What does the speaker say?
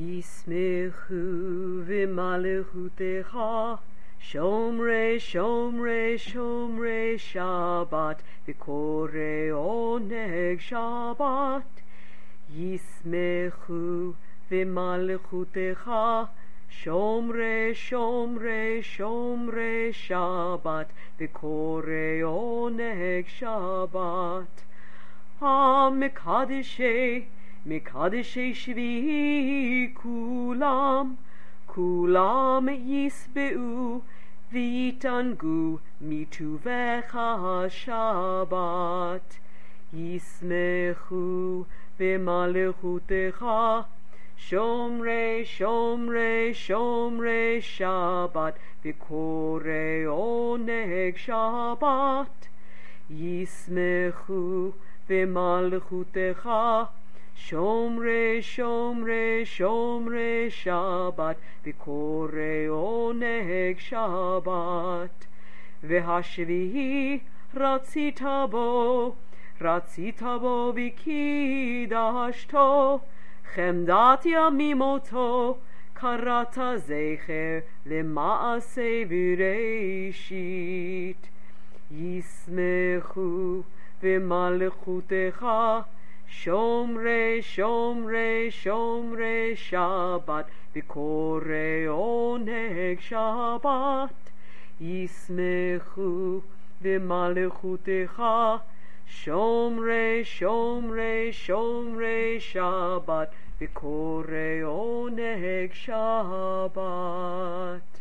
ישמחו במלכותך שומרי שומרי שומרי שבת וקוראי עונג שבת. ישמחו במלכותך שומרי שומרי שומרי שבת וקוראי עונג שבת. מקדשי שביעי כולם ישבעו ויתענגו מטובך השבת. ישמחו במלכותך שומרי שומרי שומרי שבת וקוראי עונג שבת. ישמחו במלכותך שומרי שומרי שומרי שבת וקוראי עונג שבת. והשביעי רצית בו וקידשתו, חמדת ימים אותו קראת זכר למעשה בראשית. ישמחו במלכותך שומרי שומרי שומרי שבת וקוראי עונג שבת. ישמחו במלכותך שומרי שומרי שומרי שבת וקוראי עונג שבת.